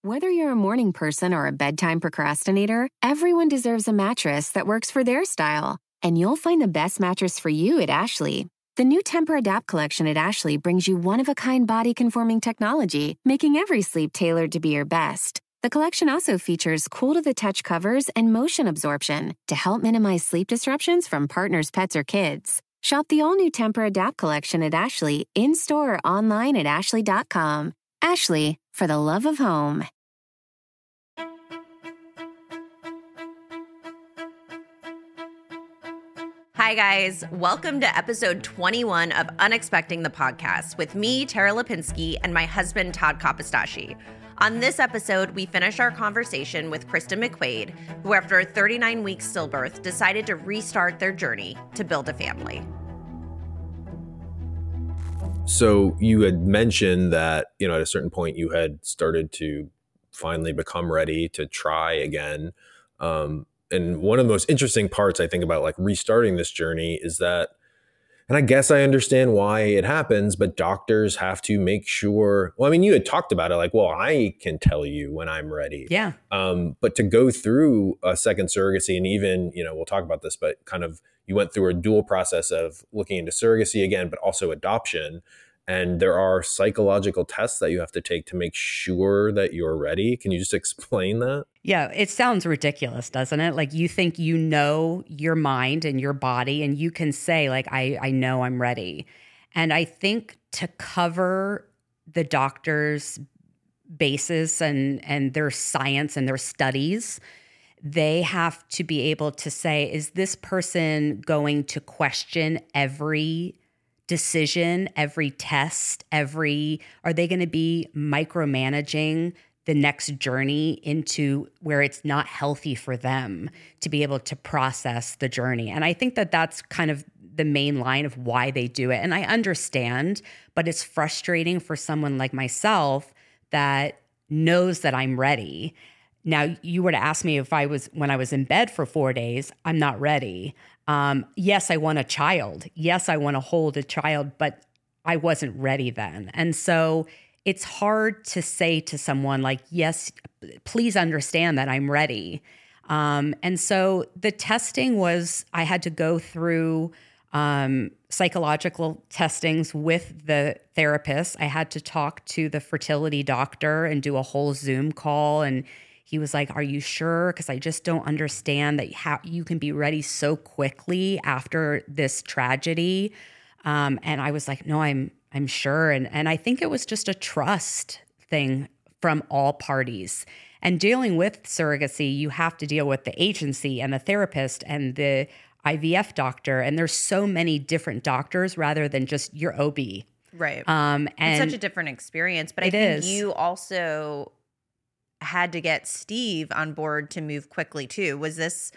Whether you're a morning person or a bedtime procrastinator, everyone deserves a mattress that works for their style. And you'll find the best mattress for you at Ashley. The new Temper-Adapt collection at Ashley brings you one-of-a-kind body-conforming technology, making every sleep tailored to be your best. The collection also features cool-to-the-touch covers and motion absorption to help minimize sleep disruptions from partners, pets, or kids. Shop the all-new Temper-Adapt collection at Ashley, in-store or online at ashley.com. Ashley, for the love of home. Hi, guys. Welcome to episode 21 of Unexpecting the Podcast with me, Tara Lipinski, and my husband, Todd Kapostaci. On this episode, we finish our conversation with Kristen McQuaid, who after a 39-week stillbirth decided to restart their journey to build a family. So you had mentioned that, at a certain point you had started to finally become ready to try again. And one of the most interesting parts I think about like restarting this journey is that, and I guess I understand why it happens, but doctors have to make sure, you had talked about it like, well, I can tell you when I'm ready. Yeah. But to go through a second surrogacy and even, we'll talk about this, but kind of you went through a dual process of looking into surrogacy again, but also adoption. And there are psychological tests that you have to take to make sure that you're ready. Can you just explain that? Yeah, it sounds ridiculous, doesn't it? Like you think you know your mind and your body and you can say like, I know I'm ready. And I think to cover the doctor's basis and their science and their studies, they have to be able to say, is this person going to question every decision, every test, are they going to be micromanaging the next journey into where it's not healthy for them to be able to process the journey? And I think that that's kind of the main line of why they do it. And I understand, but it's frustrating for someone like myself that knows that I'm ready. Now, you were to ask me when I was in bed for 4 days, I'm not ready. Yes, I want a child. Yes, I want to hold a child, but I wasn't ready then. And so it's hard to say to someone like, yes, please understand that I'm ready. And so the testing was, I had to go through psychological testings with the therapist. I had to talk to the fertility doctor and do a whole Zoom call. And he was like, are you sure? Because I just don't understand that how you can be ready so quickly after this tragedy. And I was like, no, I'm sure. And I think it was just a trust thing from all parties. And dealing with surrogacy, you have to deal with the agency and the therapist and the IVF doctor. And there's so many different doctors rather than just your OB. Right. And it's such a different experience. But I think you also had to get Steve on board to move quickly too. Was this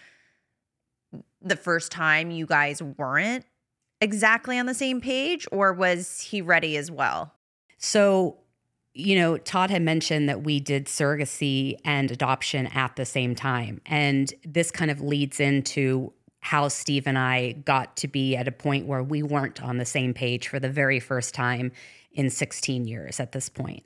the first time you guys weren't exactly on the same page, or was he ready as well? So, Todd had mentioned that we did surrogacy and adoption at the same time. And this kind of leads into how Steve and I got to be at a point where we weren't on the same page for the very first time in 16 years at this point.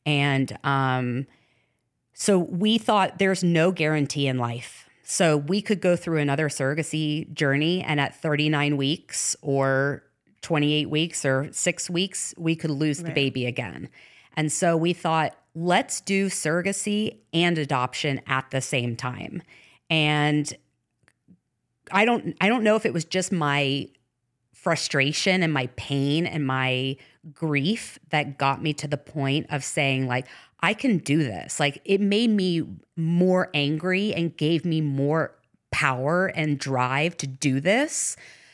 And so we thought there's no guarantee in life. So we could go through another surrogacy journey, and at 39 weeks or 28 weeks or 6 weeks, we could lose the baby again. And so we thought, let's do surrogacy and adoption at the same time. And I don't know if it was just my frustration and my pain and my grief that got me to the point of saying like, I can do this. Like it made me more angry and gave me more power and drive to do this.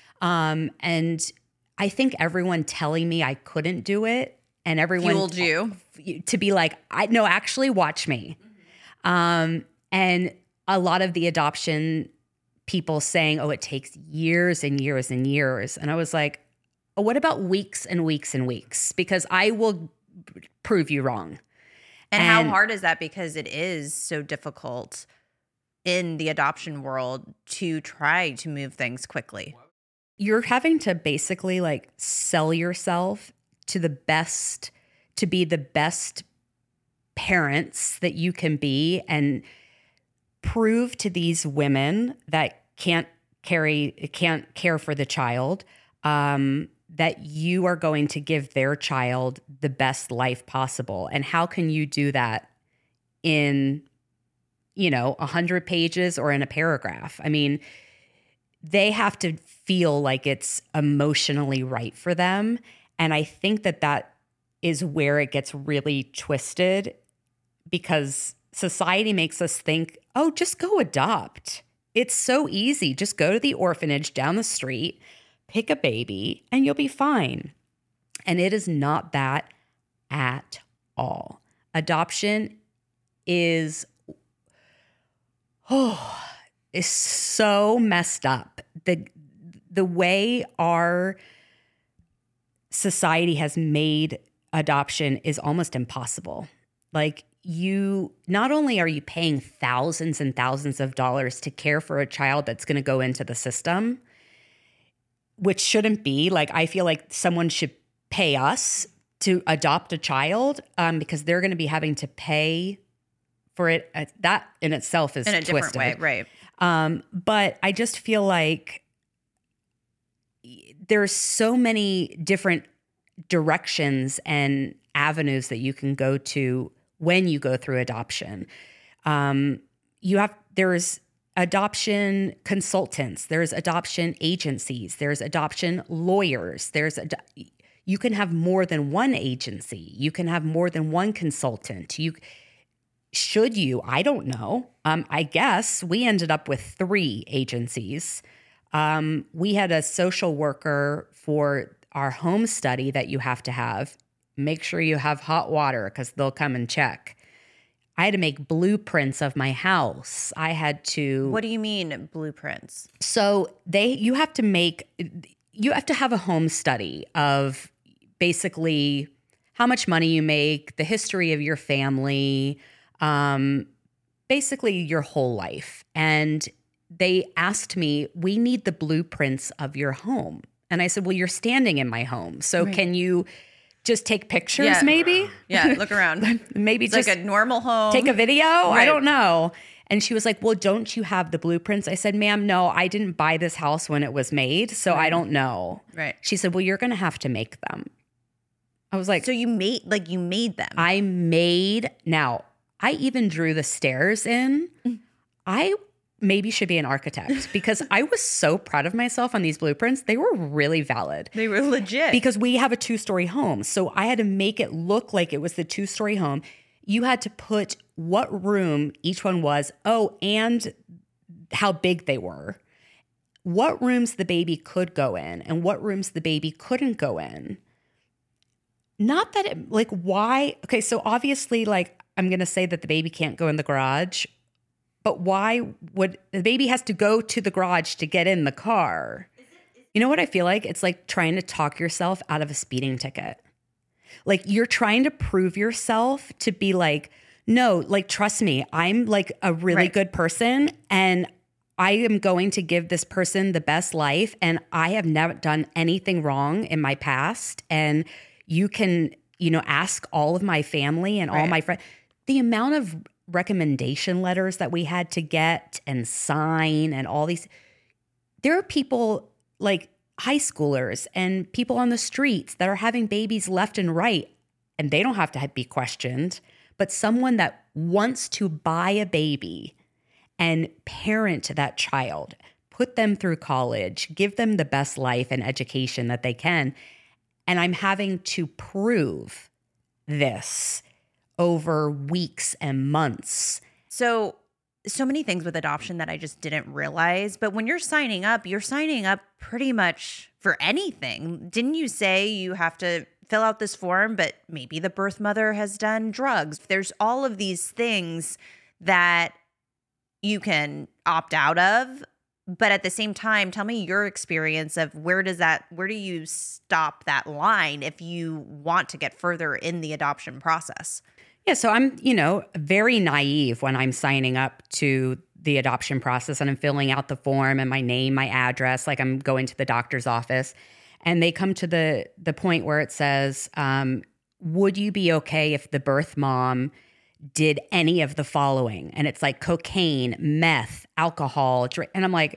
And I think everyone telling me I couldn't do it and everyone fueled you to be like, no, actually watch me. And a lot of the adoption people saying, oh, it takes years and years and years. And I was like, oh, what about weeks and weeks and weeks? Because I will prove you wrong. And how hard is that? Because it is so difficult in the adoption world to try to move things quickly. You're having to basically like sell yourself to the best, to be the best parents that you can be and prove to these women that can't care for the child, that you are going to give their child the best life possible. And how can you do that in, 100 pages or in a paragraph? I mean, they have to feel like it's emotionally right for them. And I think that is where it gets really twisted, because society makes us think, oh, just go adopt. It's so easy. Just go to the orphanage down the street, pick a baby, and you'll be fine. And it is not that at all. Adoption is so messed up. The way our society has made adoption is almost impossible. Like, not only are you paying thousands and thousands of dollars to care for a child that's going to go into the system, which shouldn't be. Like, I feel like someone should pay us to adopt a child, because they're going to be having to pay for it. That in itself is in a twisted. different way, right? But I just feel like there's so many different directions and avenues that you can go to when you go through adoption. There's adoption consultants, there's adoption agencies, there's adoption lawyers, you can have more than one agency, you can have more than one consultant. I don't know. I guess we ended up with 3 agencies. We had a social worker for our home study that you have to have. Make sure you have hot water because they'll come and check. I had to make blueprints of my house. I had to. What do you mean blueprints? So you have to have a home study of basically how much money you make, the history of your family, basically your whole life. And they asked me, we need the blueprints of your home. And I said, well, you're standing in my home. So Can you just take pictures maybe? Yeah, look around. Maybe it's just like a normal home. Take a video? Right. I don't know. And she was like, well, don't you have the blueprints? I said, ma'am, no, I didn't buy this house when it was made, so I don't know. Right. She said, well, you're going to have to make them. I was like. So you made them? Now, I even drew the stairs in. I maybe should be an architect because I was so proud of myself on these blueprints. They were really valid. They were legit. Because we have a 2-story home. So I had to make it look like it was the 2-story home. You had to put what room each one was. Oh, and how big they were. What rooms the baby could go in and what rooms the baby couldn't go in. Not that it, like, why? Okay, so obviously, like, I'm going to say that the baby can't go in the garage. But why would the baby has to go to the garage to get in the car? You know what I feel like? It's like trying to talk yourself out of a speeding ticket. Like, you're trying to prove yourself to be like, no, like, trust me, I'm like a really good person and I am going to give this person the best life and I have never done anything wrong in my past. And you can, ask all of my family and all my friends. The amount of recommendation letters that we had to get and sign and all these. There are people like high schoolers and people on the streets that are having babies left and right, and they don't have to be questioned. But someone that wants to buy a baby and parent that child, put them through college, give them the best life and education that they can. And I'm having to prove this over weeks and months. So many things with adoption that I just didn't realize. But when you're signing up pretty much for anything. Didn't you say you have to fill out this form, but maybe the birth mother has done drugs? There's all of these things that you can opt out of. But at the same time, tell me your experience of where do you stop that line if you want to get further in the adoption process? Yeah, so I'm, very naive when I'm signing up to the adoption process and I'm filling out the form and my name, my address, like I'm going to the doctor's office. And they come to the point where it says, would you be okay if the birth mom did any of the following. And it's like cocaine, meth, alcohol, drink. And I'm like,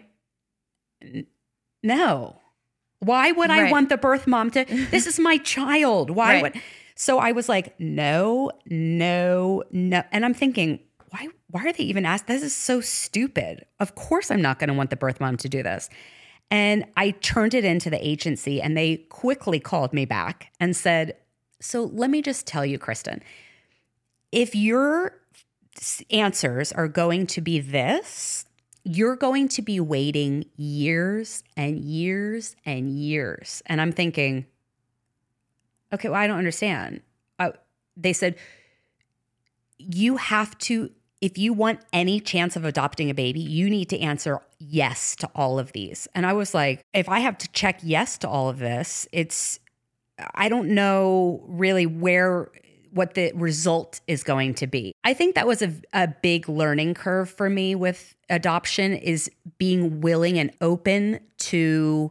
no. Why would I want the birth mom to? This is my child. Why would? So I was like, no. And I'm thinking, why are they even asked? This is so stupid. Of course I'm not going to want the birth mom to do this. And I turned it into the agency, and they quickly called me back and said, so let me just tell you, Kristen, if your answers are going to be this, you're going to be waiting years and years and years. And I'm thinking, okay, well, I don't understand. They said, you have to, if you want any chance of adopting a baby, you need to answer yes to all of these. And I was like, if I have to check yes to all of this, I don't know really what the result is going to be. I think that was a big learning curve for me with adoption, is being willing and open to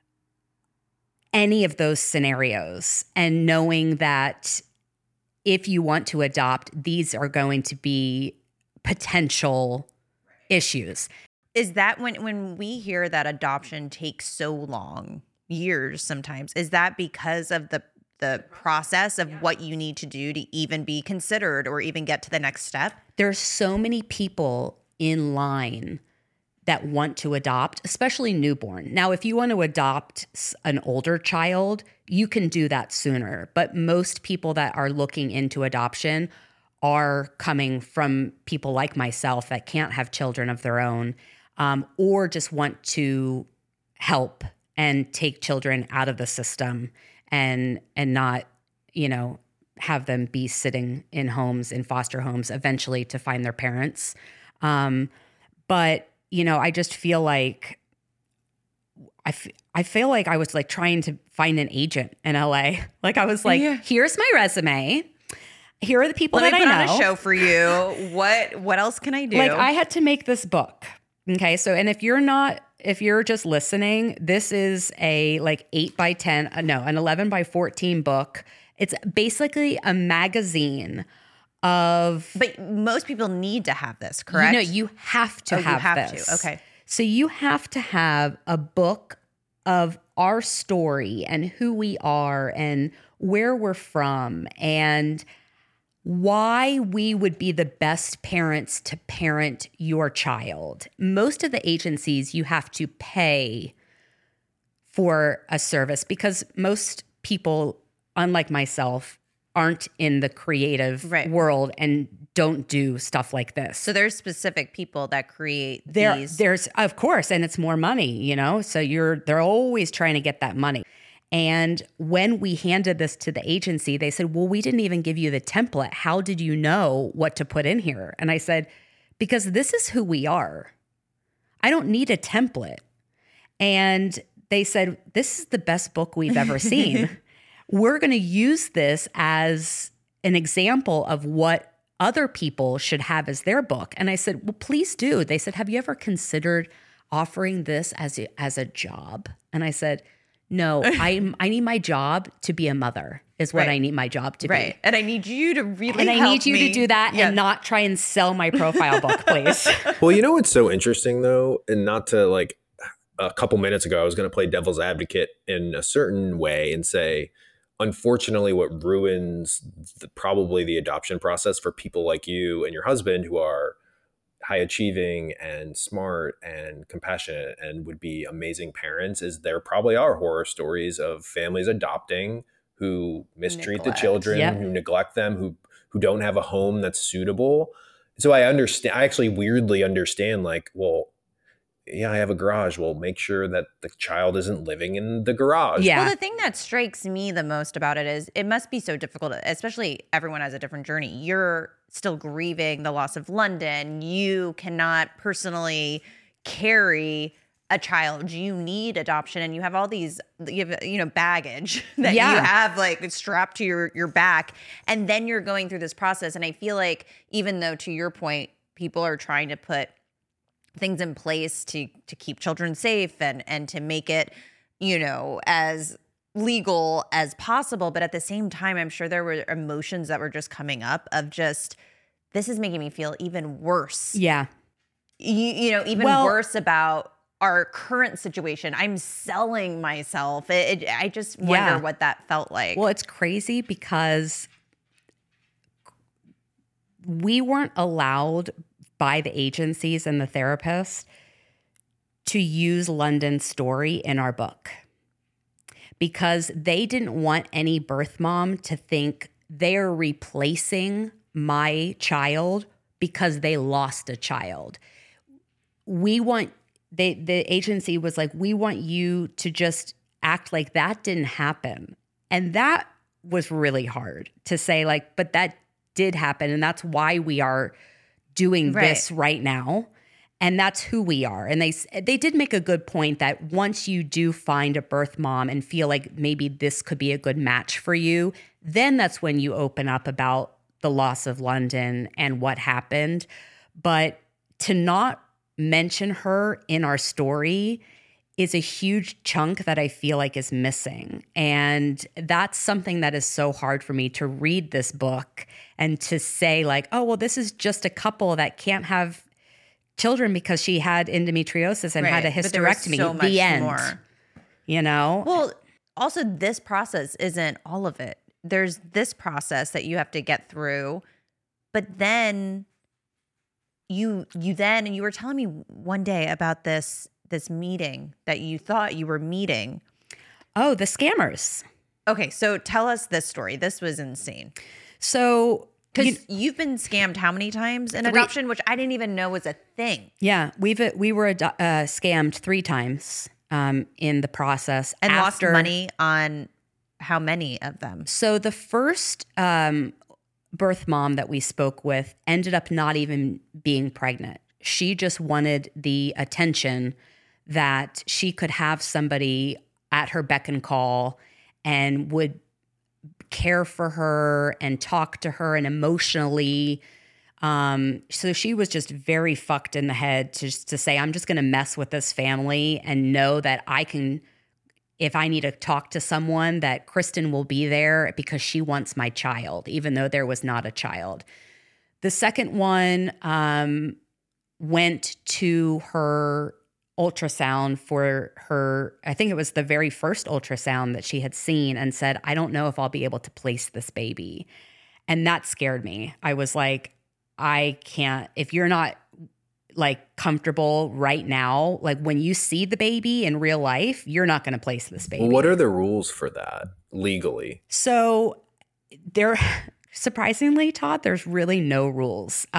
any of those scenarios, and knowing that if you want to adopt, these are going to be potential issues. Is that when we hear that adoption takes so long, years sometimes, is that because of the process of what you need to do to even be considered or even get to the next step? There's so many people in line that want to adopt, especially newborn. Now, if you want to adopt an older child, you can do that sooner. But most people that are looking into adoption are coming from people like myself that can't have children of their own, or just want to help and take children out of the system and not, have them be sitting in homes, in foster homes, eventually to find their parents. But I just feel like I feel like I was like trying to find an agent in LA. Like I was like, here's my resume. Here are the people that I know. Let me put on a show for you. What else can I do? Like I had to make this book. Okay. So, and if you're just listening, this is a like an 11 by 14 book. It's basically a magazine of. But most people need to have this, correct? You have to have this. Okay. So you have to have a book of our story and who we are and where we're from and why we would be the best parents to parent your child. Most of the agencies you have to pay for a service because most people, unlike myself, aren't in the creative world and don't do stuff like this. So there's specific people that create these. There's, of course, and it's more money, so they're always trying to get that money. And when we handed this to the agency, they said, well, we didn't even give you the template. How did you know what to put in here? And I said, because this is who we are. I don't need a template. And they said, this is the best book we've ever seen. We're going to use this as an example of what other people should have as their book. And I said, well, please do. They said, have you ever considered offering this as a job? And I said, no, I need my job to be a mother is what I need my job to be. And I need you to really And I help need you me. to do that and not try and sell my profile book, please. Well, what's so interesting though, and not to like a couple minutes ago, I was going to play devil's advocate in a certain way and say, unfortunately, what ruins probably the adoption process for people like you and your husband who are high achieving and smart and compassionate and would be amazing parents is there probably are horror stories of families adopting who mistreat the children, who neglect them, who don't have a home that's suitable. So I actually weirdly understand like, well, yeah, I have a garage. Well, make sure that the child isn't living in the garage. Yeah. Well, the thing that strikes me the most about it is it must be so difficult, especially everyone has a different journey. You're still grieving the loss of London. You cannot personally carry a child. You need adoption, and you have all these, baggage that you have like strapped to your back, and then you're going through this process. And I feel like even though, to your point, people are trying to put things in place to keep children safe and to make it, as legal as possible. But at the same time, I'm sure there were emotions that were just coming up of just this is making me feel even worse. Yeah. Even worse about our current situation. I'm selling myself. I just wonder what that felt like. Well, it's crazy because we weren't allowed by the agencies and the therapists to use London's story in our book because they didn't want any birth mom to think they're replacing my child because they lost a child. The agency was like, we want you to just act like that didn't happen. And that was really hard to say, like, but that did happen. And that's why we are doing this right now. And that's who we are. And they did make a good point that once you do find a birth mom and feel like maybe this could be a good match for you, then that's when you open up about the loss of London and what happened. But to not mention her in our story is a huge chunk that I feel like is missing. And that's something that is so hard for me to read this book and to say like, oh, well, this is just a couple that can't have children because she had endometriosis and had a hysterectomy. So much the end. More. Well, also this process isn't all of it. There's this process that you have to get through, but then you were telling me one day about this meeting that you thought you were meeting. Oh, the scammers. Okay, so tell us this story. This was insane. So, because you've been scammed how many times in adoption, which I didn't even know was a thing. Yeah, we were scammed 3 times in the process. And lost money on how many of them? So the first birth mom that we spoke with ended up not even being pregnant. She just wanted the attention that she could have somebody at her beck and call and would care for her and talk to her and emotionally. So she was just very fucked in the head to say, I'm just going to mess with this family and know that I can, if I need to talk to someone, that Kristen will be there because she wants my child, even though there was not a child. The second one went to her ultrasound for her, I think it was the very first ultrasound that she had seen, and said, I don't know if I'll be able to place this baby. And that scared me. I was like, I can't, if you're not like comfortable right now, like when you see the baby in real life, you're not going to place this baby. What are the rules for that legally? So there, surprisingly, Todd, there's really no rules.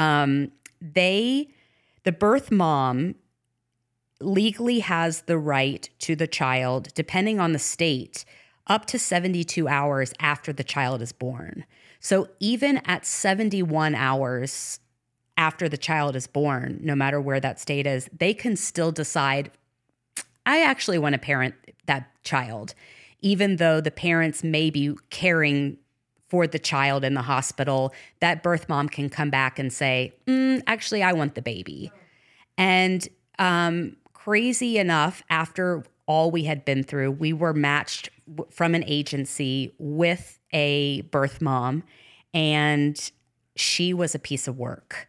The birth mom legally has the right to the child, depending on the state, up to 72 hours after the child is born. So even at 71 hours after the child is born, no matter where that state is, they can still decide, I actually want to parent that child, even though the parents may be caring for the child in the hospital. That birth mom can come back and say, actually, I want the baby. And crazy enough, after all we had been through, we were matched from an agency with a birth mom, and she was a piece of work.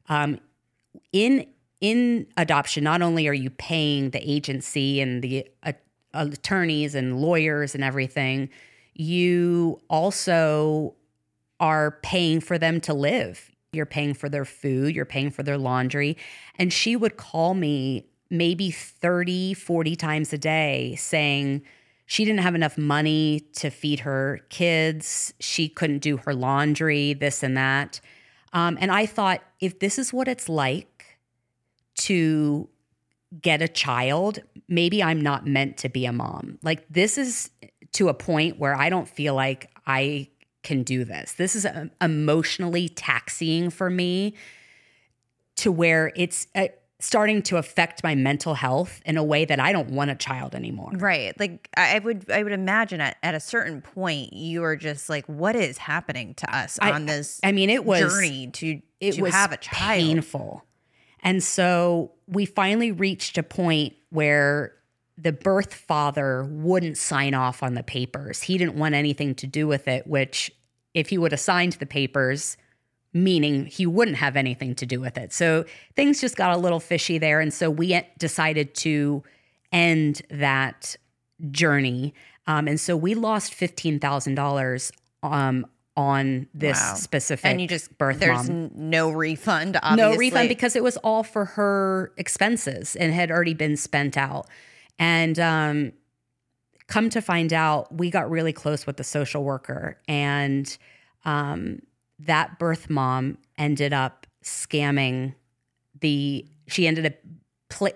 In adoption, not only are you paying the agency and the attorneys and lawyers and everything, you also are paying for them to live. You're paying for their food, you're paying for their laundry. And she would call me maybe 30, 40 times a day saying she didn't have enough money to feed her kids. She couldn't do her laundry, this and that. And I thought, if this is what it's like to get a child, maybe I'm not meant to be a mom. Like, this is to a point where I don't feel like I can do this. This is emotionally taxing for me to where it's starting to affect my mental health in a way that I don't want a child anymore. Right. Like I would imagine at a certain point you are just like, what is happening to us on this journey to have a child? Painful. And so we finally reached a point where the birth father wouldn't sign off on the papers. He didn't want anything to do with it, which if he would have signed the papers, meaning he wouldn't have anything to do with it. So things just got a little fishy there. And so we decided to end that journey. And so we lost $15,000 on this specific and you just birth there's mom. no refund, obviously. No refund because it was all for her expenses and had already been spent out. And come to find out, we got really close with the social worker, and that birth mom ended up scamming she ended up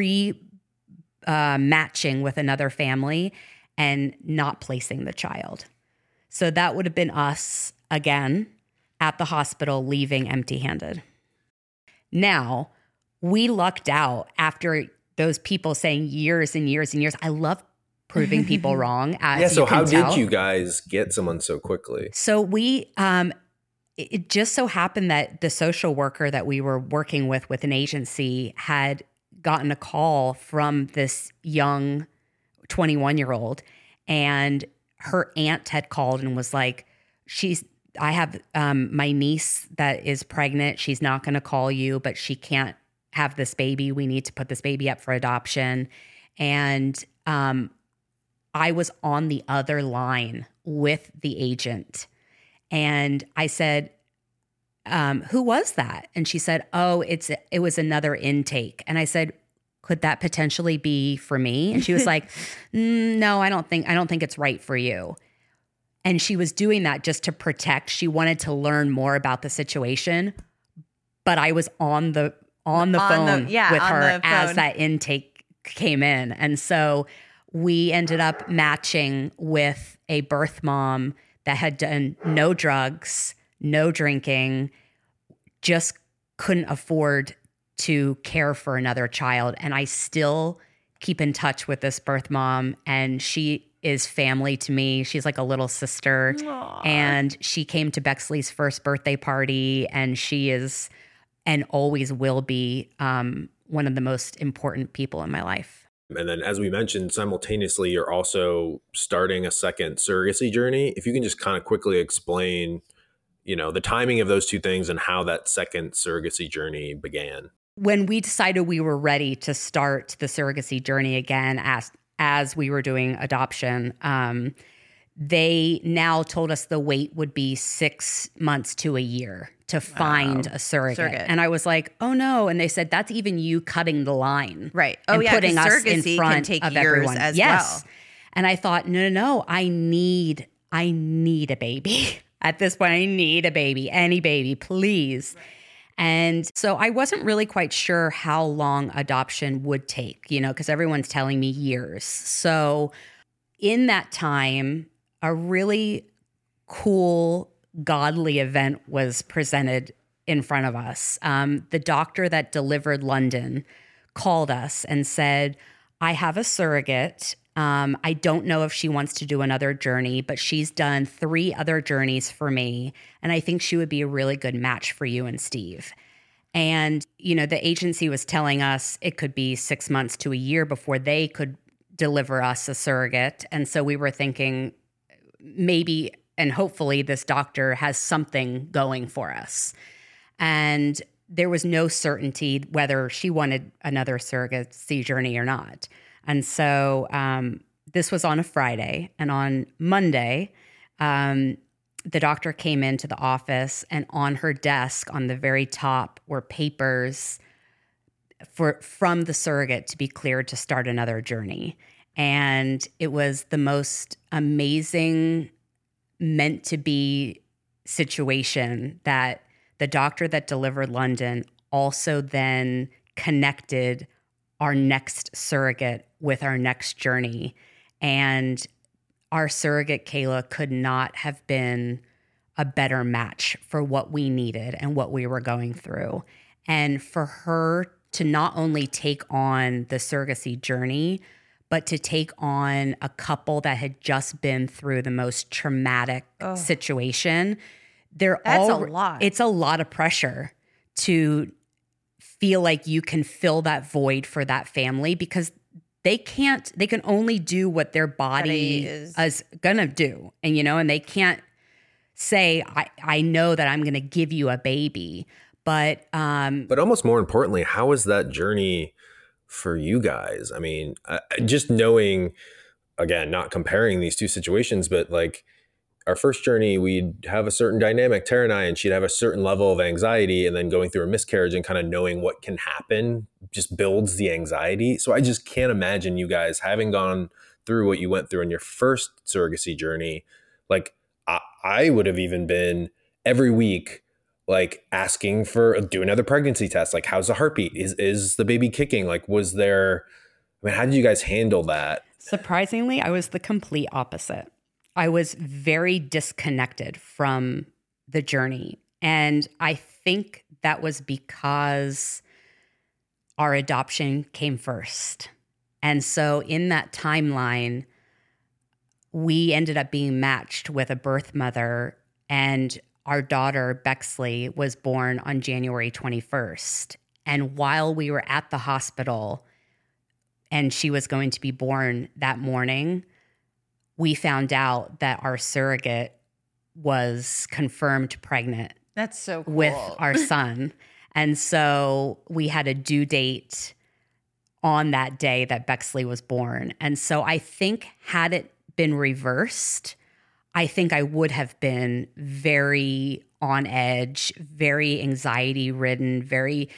matching with another family and not placing the child. So that would have been us again at the hospital, leaving empty-handed. Now, we lucked out after those people saying years and years and years. I love proving people wrong. So how did you guys get someone so quickly? So we, it just so happened that the social worker that we were working with an agency had gotten a call from this young 21-year-old, and her aunt had called and was like, I have my niece that is pregnant. She's not going to call you, but she can't have this baby. We need to put this baby up for adoption. And I was on the other line with the agent. And I said, who was that? And she said, it was another intake. And I said, could that potentially be for me? And she was like, no, I don't think it's right for you. And she was doing that just to protect. She wanted to learn more about the situation. But I was on the phone with her as that intake came in. And so we ended up matching with a birth mom that had done no drugs, no drinking, just couldn't afford to care for another child. And I still keep in touch with this birth mom, and she is family to me. She's like a little sister. Aww. And she came to Bexley's first birthday party, and she is and always will be one of the most important people in my life. And then, as we mentioned, simultaneously, you're also starting a second surrogacy journey. If you can just kind of quickly explain, the timing of those two things and how that second surrogacy journey began. When we decided we were ready to start the surrogacy journey again, as we were doing adoption, they now told us the wait would be 6 months to a year to find a surrogate. And I was like, oh no. And they said, that's even you cutting the line. Right. And putting us in surrogacy front can take of years everyone. as yes. well. And I thought, no, I need a baby. At this point, I need a baby, any baby, please. Right. And so I wasn't really quite sure how long adoption would take, because everyone's telling me years. So in that time, a really cool, godly event was presented in front of us. The doctor that delivered London called us and said, I have a surrogate. I don't know if she wants to do another journey, but she's done 3 other journeys for me. And I think she would be a really good match for you and Steve. And, the agency was telling us it could be 6 months to a year before they could deliver us a surrogate. And so we were thinking maybe and hopefully this doctor has something going for us. And there was no certainty whether she wanted another surrogacy journey or not. And so this was on a Friday. And on Monday, the doctor came into the office, and on her desk on the very top were papers from the surrogate to be cleared to start another journey. And it was the most amazing, meant to be situation that the doctor that delivered London also then connected our next surrogate with our next journey. And our surrogate, Kayla, could not have been a better match for what we needed and what we were going through. And for her to not only take on the surrogacy journey, but to take on a couple that had just been through the most traumatic situation. That's a lot. It's a lot of pressure to feel like you can fill that void for that family, because they can only do what their body is gonna do. And, and they can't say, I know that I'm going to give you a baby. But almost more importantly, how was that journey for you guys? I mean, just knowing, again, not comparing these two situations, but like our first journey, we'd have a certain dynamic, Tara and I, and she'd have a certain level of anxiety, and then going through a miscarriage and kind of knowing what can happen just builds the anxiety. So I just can't imagine you guys having gone through what you went through in your first surrogacy journey. Like I would have even been every week, like asking for do another pregnancy test. Like, how's the heartbeat? Is the baby kicking? Like, was there, I mean, how did you guys handle that? Surprisingly, I was the complete opposite. I was very disconnected from the journey. And I think that was because our adoption came first. And so in that timeline, we ended up being matched with a birth mother, and our daughter, Bexley, was born on January 21st. And while we were at the hospital and she was going to be born that morning, we found out that our surrogate was confirmed pregnant. That's so cool. With our son. And so we had a due date on that day that Bexley was born. And so I think had it been reversed, I think I would have been very on edge, very anxiety ridden, very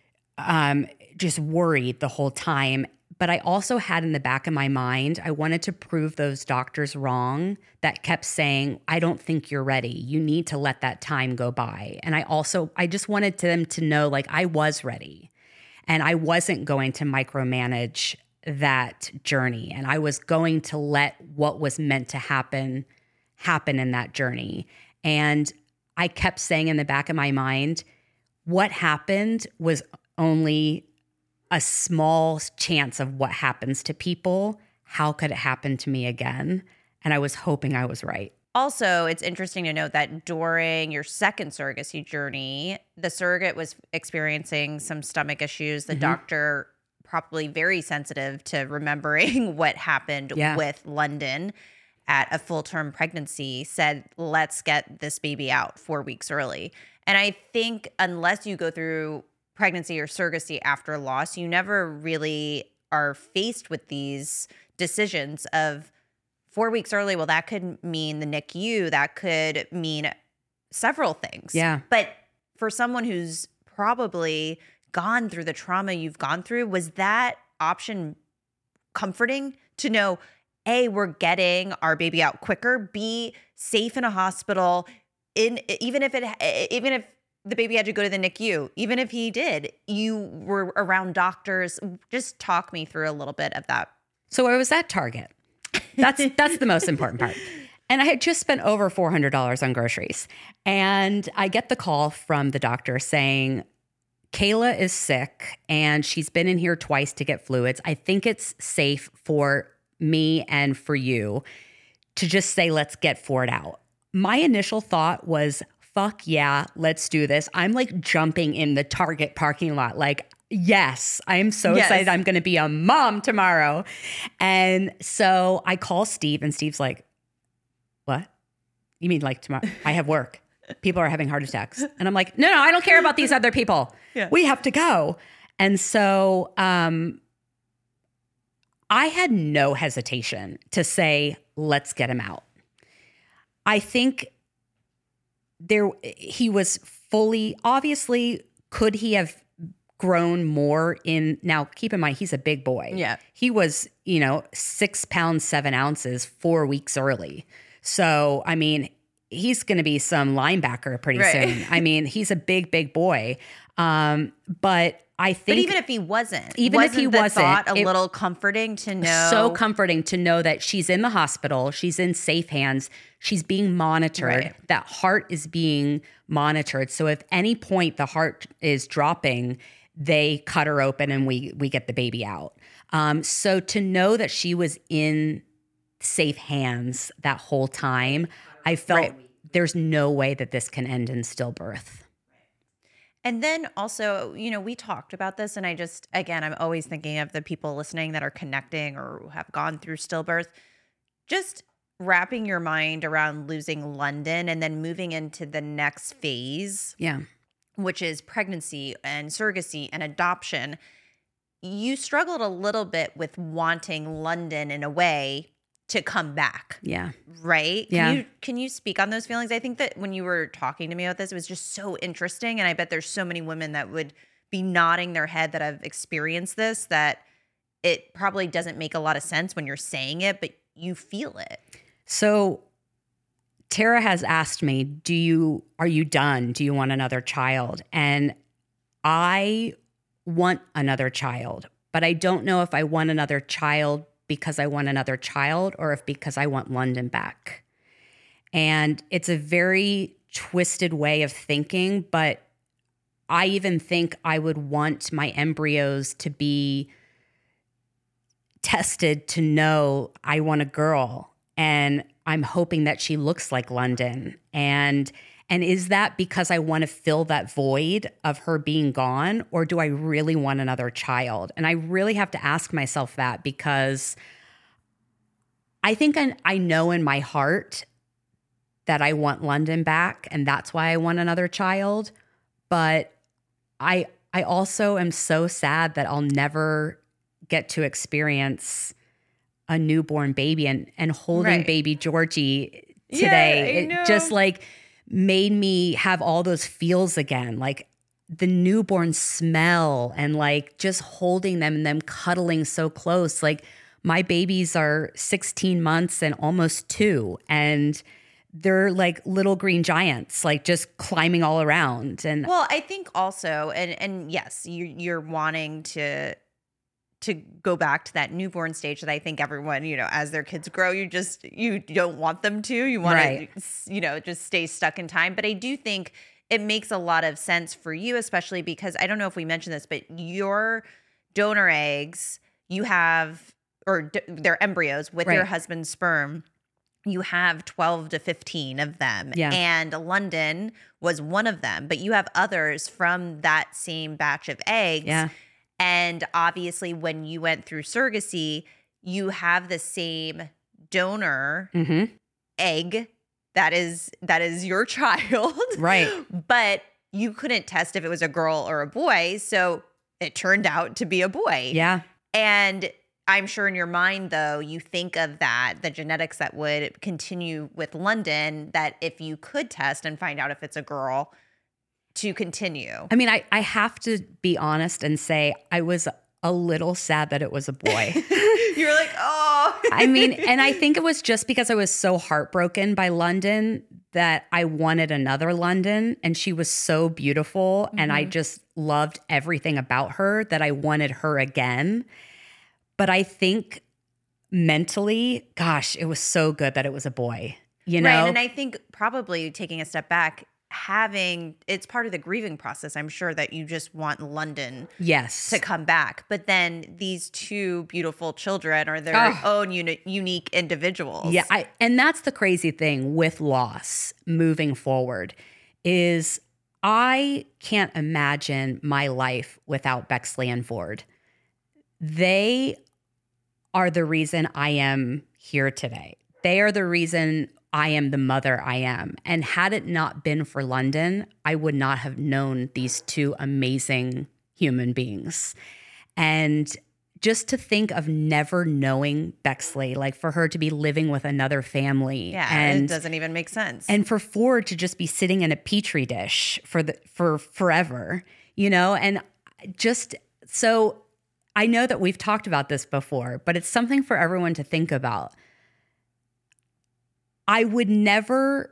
just worried the whole time. But I also had in the back of my mind, I wanted to prove those doctors wrong that kept saying, I don't think you're ready. You need to let that time go by. And I just wanted them to know, like, I was ready and I wasn't going to micromanage that journey. And I was going to let what was meant to happen in that journey. And I kept saying in the back of my mind, what happened was only a small chance of what happens to people. How could it happen to me again? And I was hoping I was right. Also, it's interesting to note that during your second surrogacy journey, the surrogate was experiencing some stomach issues. The doctor, probably very sensitive to remembering what happened with London at a full-term pregnancy, said, let's get this baby out 4 weeks early. And I think unless you go through pregnancy or surrogacy after loss, you never really are faced with these decisions of 4 weeks early. Well, that could mean the NICU. That could mean several things. Yeah. But for someone who's probably gone through the trauma you've gone through, was that option comforting to know, A, we're getting our baby out quicker, B, safe in a hospital, even if the baby had to go to the NICU, even if he did, you were around doctors. Just talk me through a little bit of that. So I was at Target. That's the most important part. And I had just spent over $400 on groceries. And I get the call from the doctor saying, Kayla is sick and she's been in here twice to get fluids. I think it's safe for me and for you to just say, let's get Ford out. My initial thought was, fuck yeah, let's do this. I'm like jumping in the Target parking lot. Like, yes, I'm so excited. I'm going to be a mom tomorrow. And so I call Steve and Steve's like, what? You mean like tomorrow? I have work. People are having heart attacks. And I'm like, no, I don't care about these other people. Yeah. We have to go. And so I had no hesitation to say, let's get him out. I think he was fully, obviously, could he have grown more in, now keep in mind, he's a big boy. Yeah. He was, 6 pounds, 7 ounces, 4 weeks early. So, I mean, he's going to be some linebacker pretty soon. I mean, he's a big boy. But I think, but even if he wasn't, thought a little comforting to know. So comforting to know that she's in the hospital, she's in safe hands, she's being monitored. Right. That heart is being monitored. So if any point the heart is dropping, they cut her open and we get the baby out. So to know that she was in safe hands that whole time, I felt there's no way that this can end in stillbirth. And then also, we talked about this, and I'm always thinking of the people listening that are connecting or have gone through stillbirth. Just wrapping your mind around losing London and then moving into the next phase, Yeah. which is pregnancy and surrogacy and adoption, you struggled a little bit with wanting London in a way to come back. Yeah. Right? Yeah. Can you speak on those feelings? I think that when you were talking to me about this, it was just so interesting. And I bet there's so many women that would be nodding their head that have experienced this, that it probably doesn't make a lot of sense when you're saying it, but you feel it. So Tara has asked me, are you done? Do you want another child? And I want another child, but I don't know if I want another child because I want another child or if because I want London back. And it's a very twisted way of thinking, but I even think I would want my embryos to be tested to know I want a girl, and I'm hoping that she looks like London. And is that because I want to fill that void of her being gone, or do I really want another child? And I really have to ask myself that, because I think I know in my heart that I want London back, and that's why I want another child. But I also am so sad that I'll never get to experience a newborn baby, and holding baby Georgie today. Yeah, I know. It just like made me have all those feels again, like the newborn smell and like just holding them and them cuddling so close. Like my babies are 16 months and almost 2, and they're like little green giants, like just climbing all around. And well, I think also, and yes, you're wanting to go back to that newborn stage that I think everyone, as their kids grow, you don't want them to. You want to, just stay stuck in time. But I do think it makes a lot of sense for you, especially because I don't know if we mentioned this, but your donor eggs, you have, or they're embryos with your husband's sperm. You have 12 to 15 of them. Yeah. And London was one of them, but you have others from that same batch of eggs. Yeah. And obviously, when you went through surrogacy, you have the same donor egg that is your child. Right. But you couldn't test if it was a girl or a boy. So it turned out to be a boy. Yeah. And I'm sure in your mind, though, you think of that, the genetics that would continue with London, that if you could test and find out if it's a girl, to continue. I mean, I have to be honest and say I was a little sad that it was a boy. You were like, oh. I mean, and I think it was just because I was so heartbroken by London that I wanted another London, and she was so beautiful and I just loved everything about her that I wanted her again. But I think mentally, gosh, it was so good that it was a boy, you know? Right, and I think probably taking a step back, it's part of the grieving process. I'm sure that you just want London to come back. But then these two beautiful children are their own unique individuals. Yeah, and that's the crazy thing with loss moving forward is I can't imagine my life without Bexley and Ford. They are the reason I am here today. They are the reason I am the mother I am. And had it not been for London, I would not have known these two amazing human beings. And just to think of never knowing Bexley, like for her to be living with another family. Yeah, and it doesn't even make sense. And for Ford to just be sitting in a petri dish for forever, and just so I know that we've talked about this before, but it's something for everyone to think about. I would never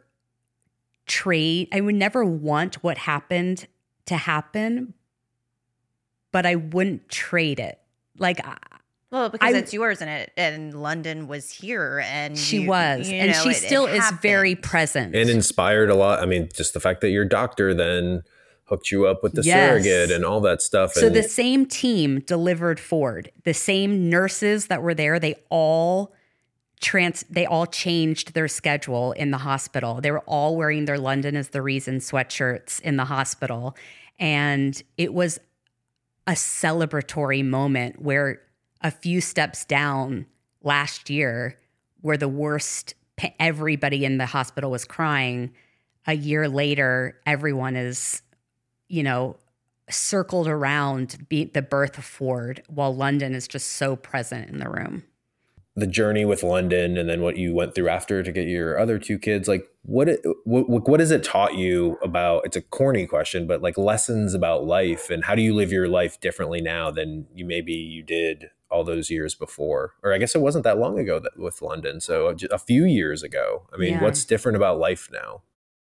want what happened to happen, but I wouldn't trade it. Well, because it's yours and London was here and she was, and she still is very present. And inspired a lot. I mean, just the fact that your doctor then hooked you up with the surrogate and all that stuff. So the same team delivered Ford. The same nurses that were there, they all changed their schedule in the hospital. They were all wearing their London is the reason sweatshirts in the hospital. And it was a celebratory moment where a few steps down last year were the worst everybody in the hospital was crying. A year later, everyone is, circled around the birth of Ford, while London is just so present in the room. The journey with London, and then what you went through after to get your other two kids, like what has it taught you about, it's a corny question, but like lessons about life, and how do you live your life differently now than you did all those years before? Or I guess it wasn't that long ago with London. So a few years ago. I mean, What's different about life now?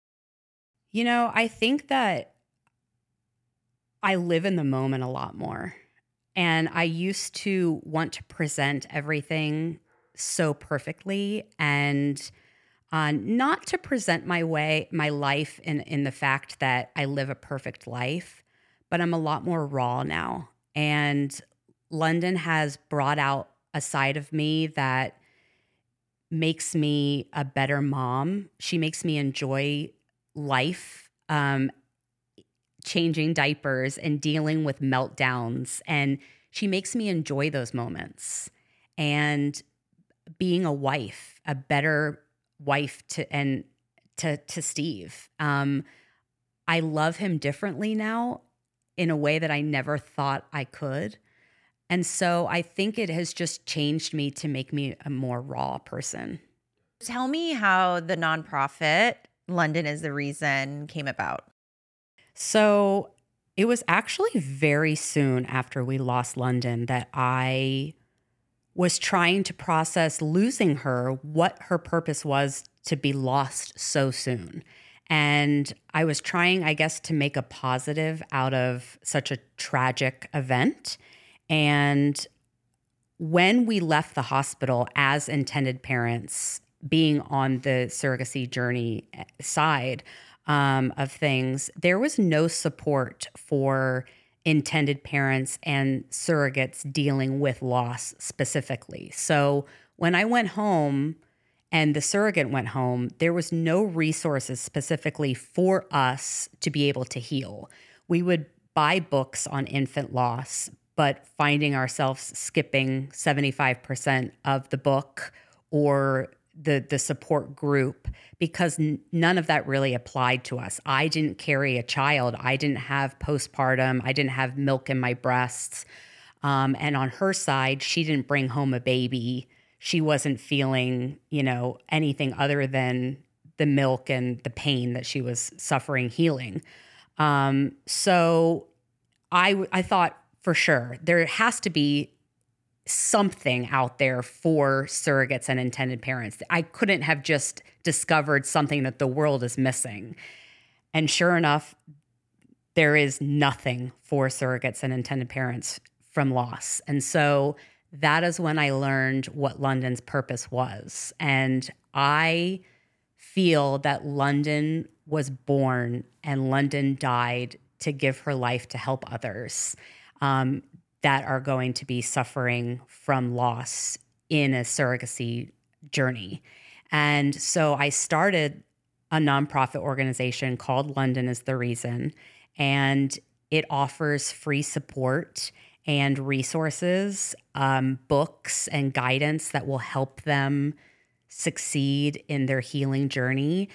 I think that I live in the moment a lot more. And I used to want to present everything so perfectly, and not to present my life in the fact that I live a perfect life, but I'm a lot more raw now. And London has brought out a side of me that makes me a better mom. She makes me enjoy life, changing diapers and dealing with meltdowns. And she makes me enjoy those moments. And being a wife, a better wife to Steve. I love him differently now in a way that I never thought I could. And so I think it has just changed me to make me a more raw person. Tell me how the nonprofit London is the Reason came about. So it was actually very soon after we lost London that I was trying to process losing her, what her purpose was to be lost so soon. And I was trying, I guess, to make a positive out of such a tragic event. And when we left the hospital as intended parents, being on the surrogacy journey side of things, there was no support for intended parents and surrogates dealing with loss specifically. So when I went home and the surrogate went home, there was no resources specifically for us to be able to heal. We would buy books on infant loss, but finding ourselves skipping 75% of the book or the support group, because none of that really applied to us. I didn't carry a child. I didn't have postpartum. I didn't have milk in my breasts. And on her side, she didn't bring home a baby. She wasn't feeling, anything other than the milk and the pain that she was suffering healing. So I thought for sure there has to be something out there for surrogates and intended parents. I couldn't have just discovered something that the world is missing. And sure enough, there is nothing for surrogates and intended parents from loss. And so that is when I learned what London's purpose was. And I feel that London was born and London died to give her life to help others that are going to be suffering from loss in a surrogacy journey. And so I started a nonprofit organization called London is the Reason, and it offers free support and resources, books and guidance that will help them succeed in their healing journey,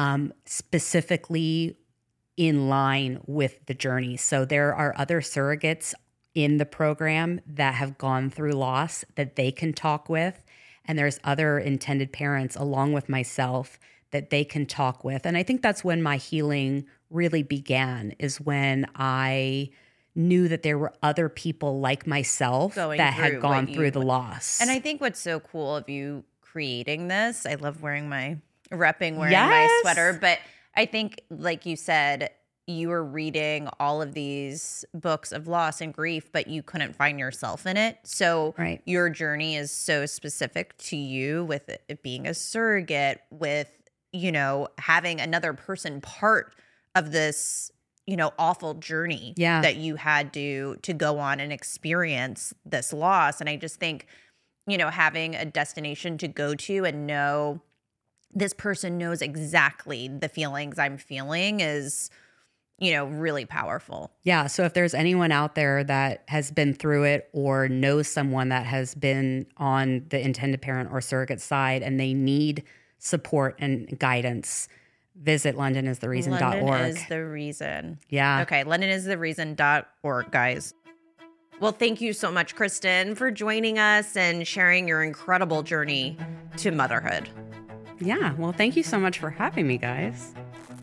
specifically in line with the journey. So there are other surrogates in the program that have gone through loss that they can talk with. And there's other intended parents along with myself that they can talk with. And I think that's when my healing really began, is when I knew that there were other people like myself that had gone through the loss. And I think what's so cool of you creating this, I love wearing my my sweater, but I think, like you said, you were reading all of these books of loss and grief, but you couldn't find yourself in it. So your journey is so specific to you, with it being a surrogate, with, having another person part of this, awful journey that you had to go on and experience this loss. And I just think, having a destination to go to and know this person knows exactly the feelings I'm feeling is, really powerful. Yeah. So if there's anyone out there that has been through it or knows someone that has been on the intended parent or surrogate side and they need support and guidance, visit londonisthereason.org. London is the reason. Yeah. Okay, londonisthereason.org, guys. Well, thank you so much, Kristen, for joining us and sharing your incredible journey to motherhood. Yeah. Well, thank you so much for having me, guys.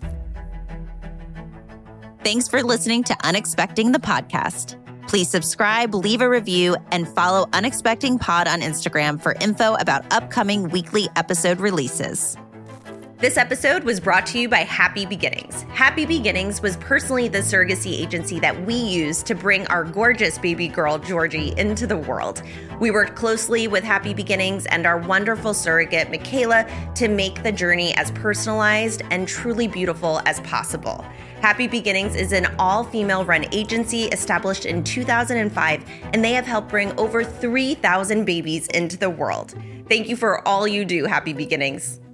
Thanks for listening to Unexpecting the podcast. Please subscribe, leave a review, and follow Unexpecting Pod on Instagram for info about upcoming weekly episode releases. This episode was brought to you by Happy Beginnings. Happy Beginnings was personally the surrogacy agency that we used to bring our gorgeous baby girl, Georgie, into the world. We worked closely with Happy Beginnings and our wonderful surrogate, Michaela, to make the journey as personalized and truly beautiful as possible. Happy Beginnings is an all-female run agency established in 2005, and they have helped bring over 3,000 babies into the world. Thank you for all you do, Happy Beginnings.